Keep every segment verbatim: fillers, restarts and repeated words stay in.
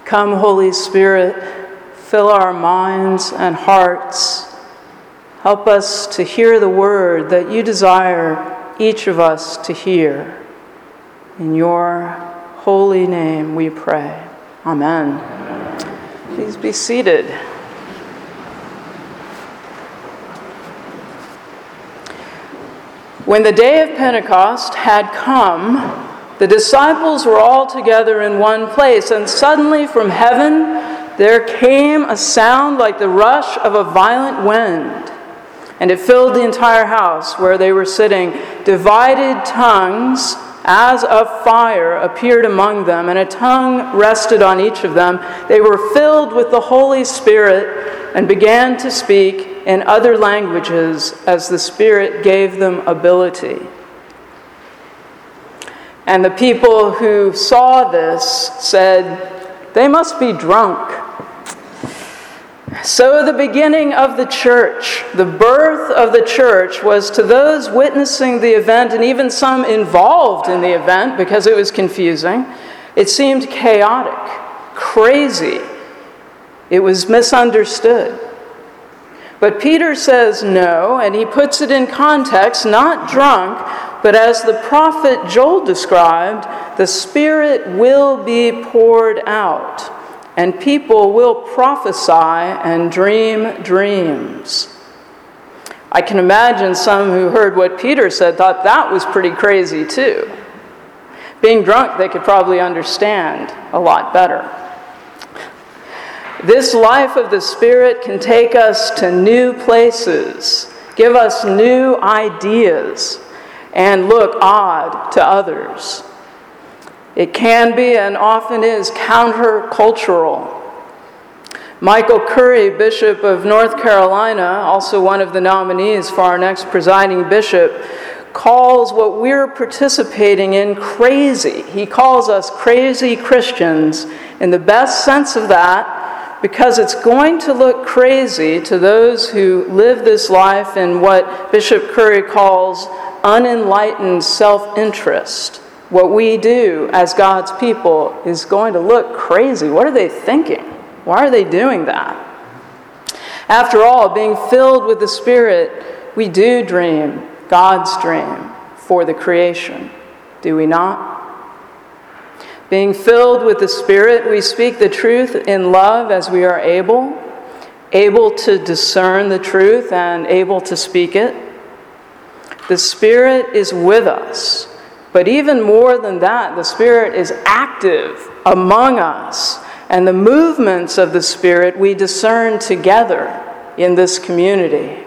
Come, Holy Spirit, fill our minds and hearts. Help us to hear the word that you desire each of us to hear. In your holy name we pray. Amen. Please be seated. When the day of Pentecost had come, the disciples were all together in one place, and suddenly from heaven there came a sound like the rush of a violent wind, and it filled the entire house where they were sitting. Divided tongues as of fire appeared among them, and a tongue rested on each of them. They were filled with the Holy Spirit and began to speak in other languages as the Spirit gave them ability. And the people who saw this said, "They must be drunk." So the beginning of the church, the birth of the church, was to those witnessing the event, and even some involved in the event because it was confusing. It seemed chaotic, crazy. It was misunderstood. But Peter says no, and he puts it in context, not drunk, but as the prophet Joel described, the Spirit will be poured out, and people will prophesy and dream dreams. I can imagine some who heard what Peter said thought that was pretty crazy too. Being drunk, they could probably understand a lot better. This life of the Spirit can take us to new places, give us new ideas, and look odd to others. It can be and often is countercultural. Michael Curry, Bishop of North Carolina, also one of the nominees for our next presiding bishop, calls what we're participating in crazy. He calls us crazy Christians in the best sense of that, because it's going to look crazy to those who live this life in what Bishop Curry calls unenlightened self-interest. What we do as God's people is going to look crazy. What are they thinking? Why are they doing that? After all, being filled with the Spirit, we do dream God's dream for the creation, do we not? Being filled with the Spirit, we speak the truth in love as we are able, able to discern the truth and able to speak it. The Spirit is with us, but even more than that, the Spirit is active among us, and the movements of the Spirit we discern together in this community.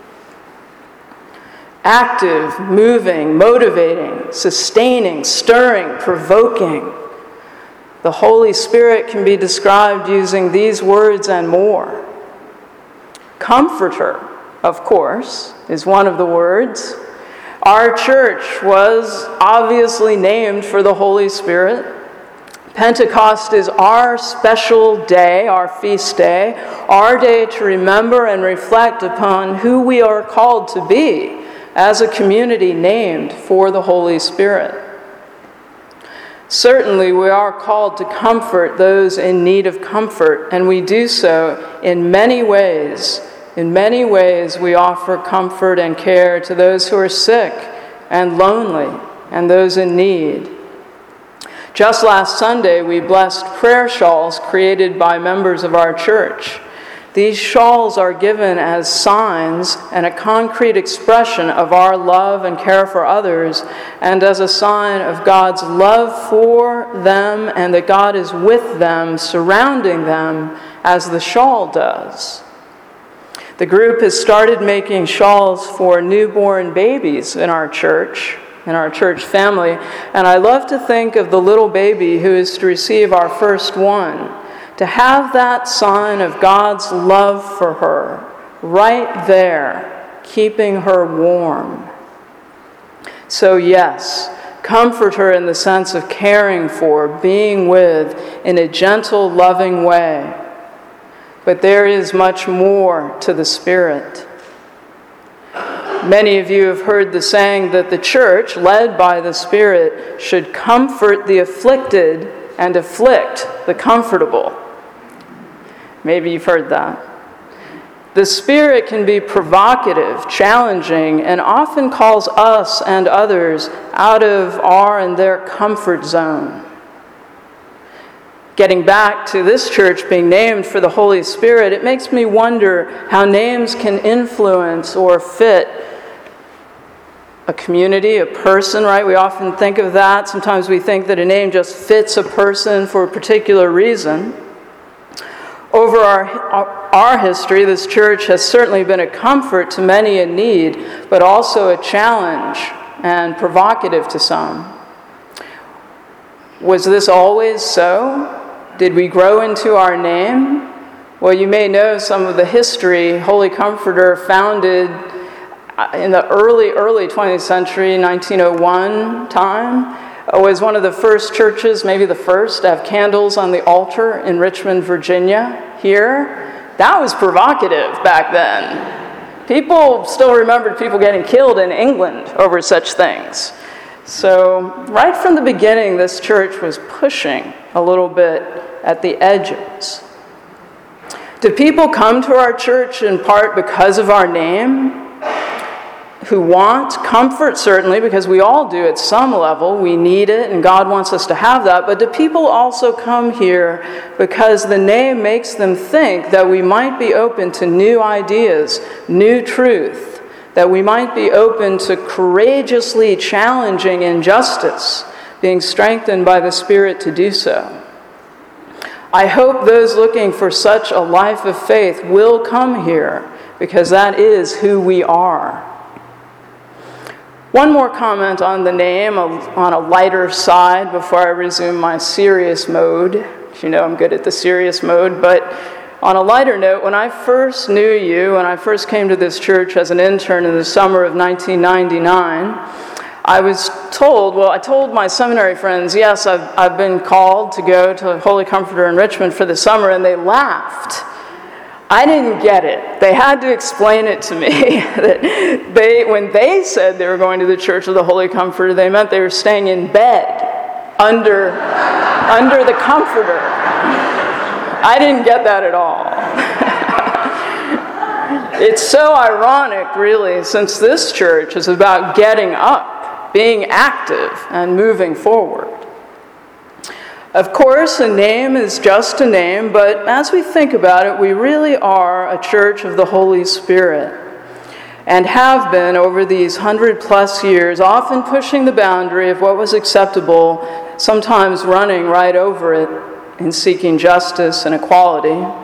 Active, moving, motivating, sustaining, stirring, provoking. The Holy Spirit can be described using these words and more. Comforter, of course, is one of the words. Our church was obviously named for the Holy Spirit. Pentecost is our special day, our feast day, our day to remember and reflect upon who we are called to be as a community named for the Holy Spirit. Certainly, we are called to comfort those in need of comfort, and we do so in many ways. In many ways, we offer comfort and care to those who are sick and lonely and those in need. Just last Sunday, we blessed prayer shawls created by members of our church. These shawls are given as signs and a concrete expression of our love and care for others, and as a sign of God's love for them and that God is with them, surrounding them, as the shawl does. The group has started making shawls for newborn babies in our church, in our church family, and I love to think of the little baby who is to receive our first one, to have that sign of God's love for her right there, keeping her warm. So yes, comfort her in the sense of caring for, being with in a gentle, loving way. But there is much more to the Spirit. Many of you have heard the saying that the church, led by the Spirit, should comfort the afflicted and afflict the comfortable. Maybe you've heard that. The Spirit can be provocative, challenging, and often calls us and others out of our and their comfort zone. Getting back to this church being named for the Holy Spirit, it makes me wonder how names can influence or fit a community, a person, right? We often think of that. Sometimes we think that a name just fits a person for a particular reason. Over our, our, our history, this church has certainly been a comfort to many in need, but also a challenge and provocative to some. Was this always so? Did we grow into our name? Well, you may know some of the history. Holy Comforter, founded in the early, early twentieth century, nineteen oh one time, was one of the first churches, maybe the first, to have candles on the altar in Richmond, Virginia, here. That was provocative back then. People still remembered people getting killed in England over such things. So right from the beginning, this church was pushing a little bit at the edges. Do people come to our church in part because of our name? Who want comfort, certainly, because we all do at some level. We need it, and God wants us to have that. But do people also come here because the name makes them think that we might be open to new ideas, new truth, that we might be open to courageously challenging injustice, being strengthened by the Spirit to do so? I hope those looking for such a life of faith will come here, because that is who we are. One more comment on the name, on a lighter side, before I resume my serious mode. You know I'm good at the serious mode, but on a lighter note, when I first knew you, when I first came to this church as an intern in the summer of nineteen ninety-nine, I was told, well, I told my seminary friends, yes, I've, I've been called to go to Holy Comforter in Richmond for the summer, and they laughed. I didn't get it. They had to explain it to me. that they, when they said they were going to the Church of the Holy Comforter, they meant they were staying in bed under, under the Comforter. I didn't get that at all. It's so ironic, really, since this church is about getting up, being active, and moving forward. Of course, a name is just a name, but as we think about it, we really are a church of the Holy Spirit, and have been over these hundred plus years, often pushing the boundary of what was acceptable, sometimes running right over it in seeking justice and equality.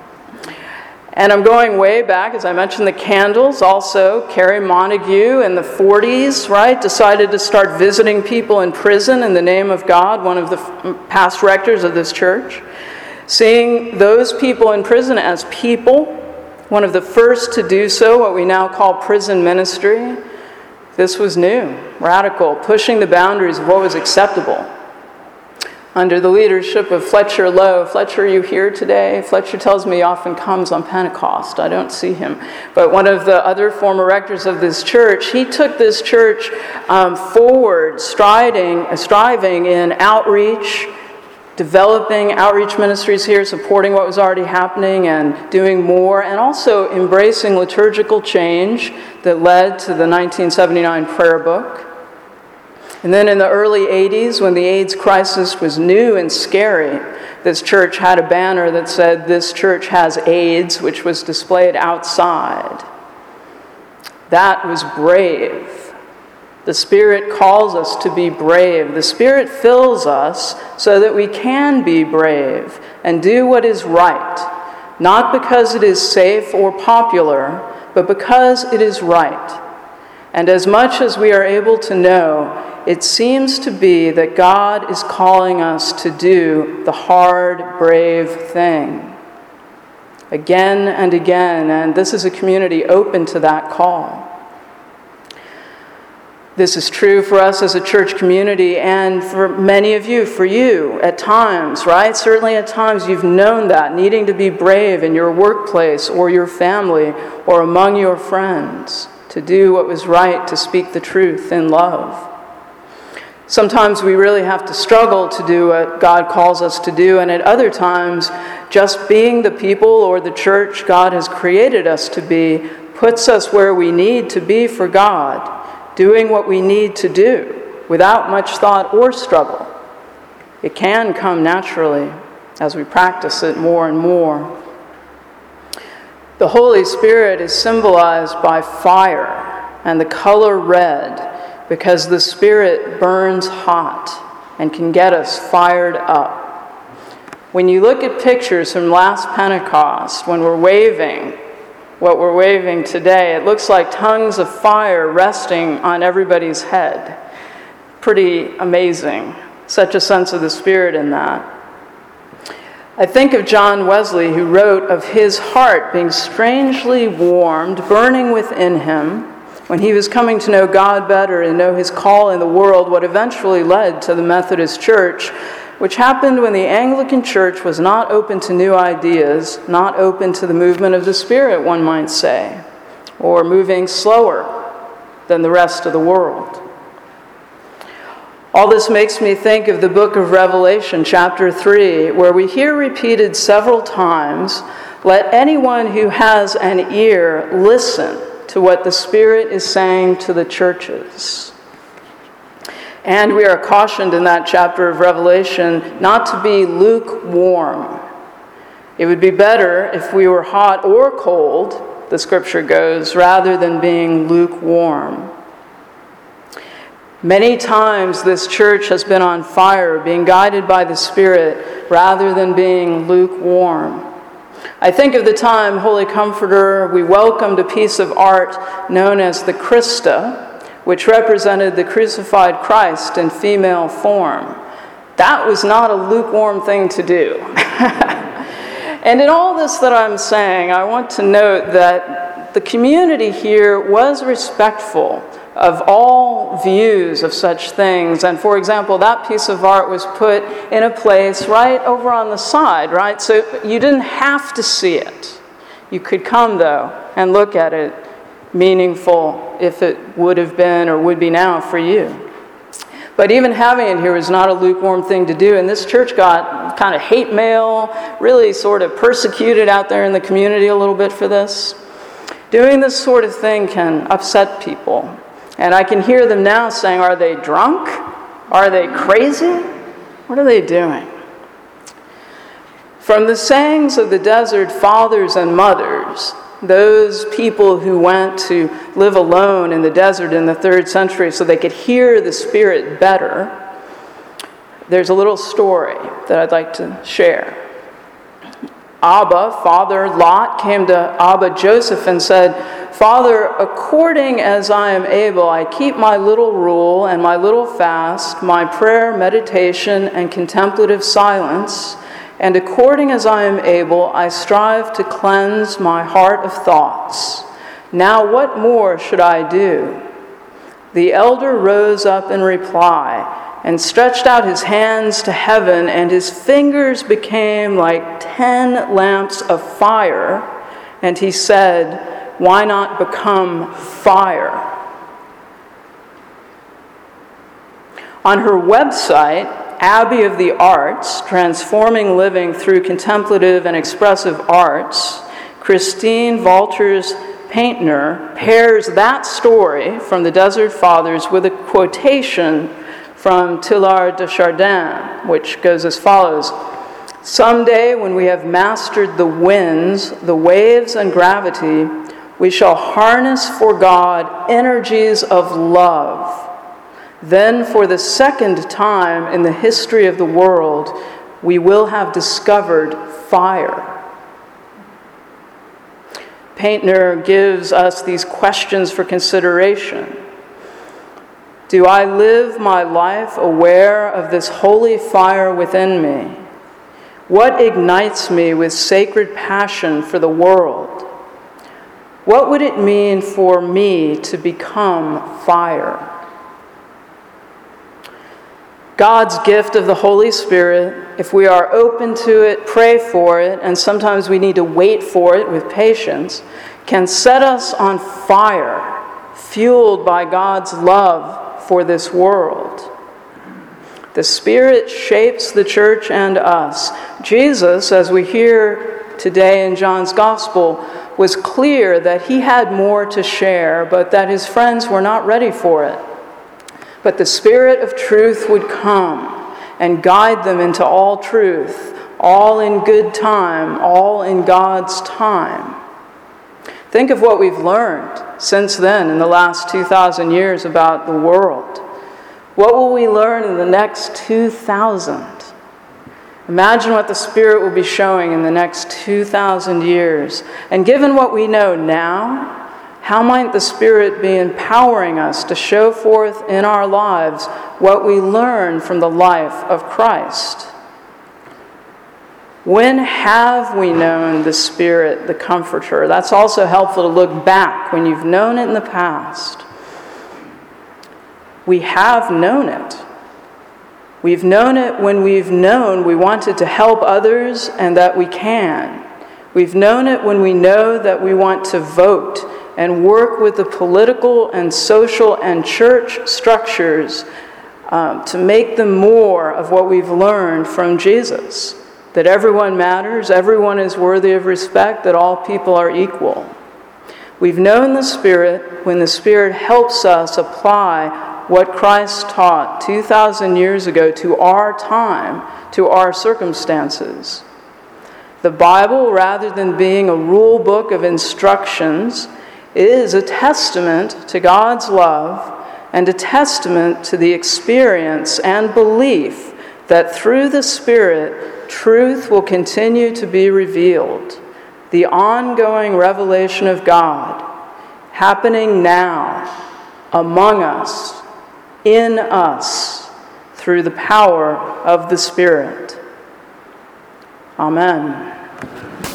And I'm going way back, as I mentioned, the candles. Also, Carrie Montague in the forties, right, decided to start visiting people in prison in the name of God, one of the past rectors of this church. Seeing those people in prison as people, one of the first to do so, what we now call prison ministry. This was new, radical, pushing the boundaries of what was acceptable. Under the leadership of Fletcher Lowe. Fletcher, are you here today? Fletcher tells me he often comes on Pentecost. I don't see him. But one of the other former rectors of this church, he took this church um, forward, striding, striving in outreach, developing outreach ministries here, supporting what was already happening and doing more, and also embracing liturgical change that led to the nineteen seventy-nine prayer book. And then in the early eighties, when the AIDS crisis was new and scary, this church had a banner that said, "This church has AIDS," which was displayed outside. That was brave. The Spirit calls us to be brave. The Spirit fills us so that we can be brave and do what is right, not because it is safe or popular, but because it is right. And as much as we are able to know, it seems to be that God is calling us to do the hard, brave thing. Again and again, and this is a community open to that call. This is true for us as a church community, and for many of you, for you, at times, right? Certainly at times you've known that, needing to be brave in your workplace or your family or among your friends, to do what was right, to speak the truth in love. Sometimes we really have to struggle to do what God calls us to do, and at other times, just being the people or the church God has created us to be puts us where we need to be for God, doing what we need to do without much thought or struggle. It can come naturally as we practice it more and more. The Holy Spirit is symbolized by fire and the color red, because the Spirit burns hot and can get us fired up. When you look at pictures from last Pentecost, when we're waving what we're waving today, it looks like tongues of fire resting on everybody's head. Pretty amazing. Such a sense of the Spirit in that. I think of John Wesley, who wrote of his heart being strangely warmed, burning within him, when he was coming to know God better and know his call in the world, what eventually led to the Methodist Church, which happened when the Anglican Church was not open to new ideas, not open to the movement of the Spirit, one might say, or moving slower than the rest of the world. All this makes me think of the book of Revelation, chapter three, where we hear repeated several times, "Let anyone who has an ear listen to what the Spirit is saying to the churches." And we are cautioned in that chapter of Revelation not to be lukewarm. It would be better if we were hot or cold, the scripture goes, rather than being lukewarm. Many times this church has been on fire, being guided by the Spirit, rather than being lukewarm. I think of the time, Holy Comforter, we welcomed a piece of art known as the Christa, which represented the crucified Christ in female form. That was not a lukewarm thing to do. And in all this that I'm saying, I want to note that the community here was respectful of all views of such things. And for example, that piece of art was put in a place right over on the side, right? So you didn't have to see it. You could come, though, and look at it, meaningful if it would have been or would be now for you. But even having it here was not a lukewarm thing to do. And this church got kind of hate mail, really sort of persecuted out there in the community a little bit for this. Doing this sort of thing can upset people. And I can hear them now saying, are they drunk? Are they crazy? What are they doing? From the sayings of the desert fathers and mothers, those people who went to live alone in the desert in the third century so they could hear the Spirit better, there's a little story that I'd like to share. Abba, Father Lot, came to Abba Joseph and said, "Father, according as I am able, I keep my little rule and my little fast, my prayer, meditation, and contemplative silence, and according as I am able, I strive to cleanse my heart of thoughts. Now what more should I do?" The elder rose up in reply and stretched out his hands to heaven, and his fingers became like ten lamps of fire, and he said, "Why not become fire?" On her website, Abbey of the Arts, Transforming Living Through Contemplative and Expressive Arts, Christine Walters Paintner pairs that story from the Desert Fathers with a quotation from Teilhard de Chardin, which goes as follows: "Someday when we have mastered the winds, the waves, and gravity, we shall harness for God energies of love. Then for the second time in the history of the world, we will have discovered fire." Paintner gives us these questions for consideration. Do I live my life aware of this holy fire within me? What ignites me with sacred passion for the world? What would it mean for me to become fire? God's gift of the Holy Spirit, if we are open to it, pray for it, and sometimes we need to wait for it with patience, can set us on fire, fueled by God's love for this world. The Spirit shapes the church and us. Jesus, as we hear today in John's Gospel, was clear that he had more to share, but that his friends were not ready for it. But the Spirit of truth would come and guide them into all truth, all in good time, all in God's time. Think of what we've learned since then in the last two thousand years about the world. What will we learn in the next two thousand? Imagine what the Spirit will be showing in the next two thousand years. And given what we know now, how might the Spirit be empowering us to show forth in our lives what we learn from the life of Christ? When have we known the Spirit, the Comforter? That's also helpful to look back when you've known it in the past. We have known it. We've known it when we've known we wanted to help others and that we can. We've known it when we know that we want to vote and work with the political and social and church structures um, to make them more of what we've learned from Jesus. That everyone matters, everyone is worthy of respect, that all people are equal. We've known the Spirit when the Spirit helps us apply what Christ taught two thousand years ago to our time, to our circumstances. The Bible, rather than being a rule book of instructions, is a testament to God's love and a testament to the experience and belief that through the Spirit, truth will continue to be revealed. The ongoing revelation of God happening now among us, in us, through the power of the Spirit. Amen.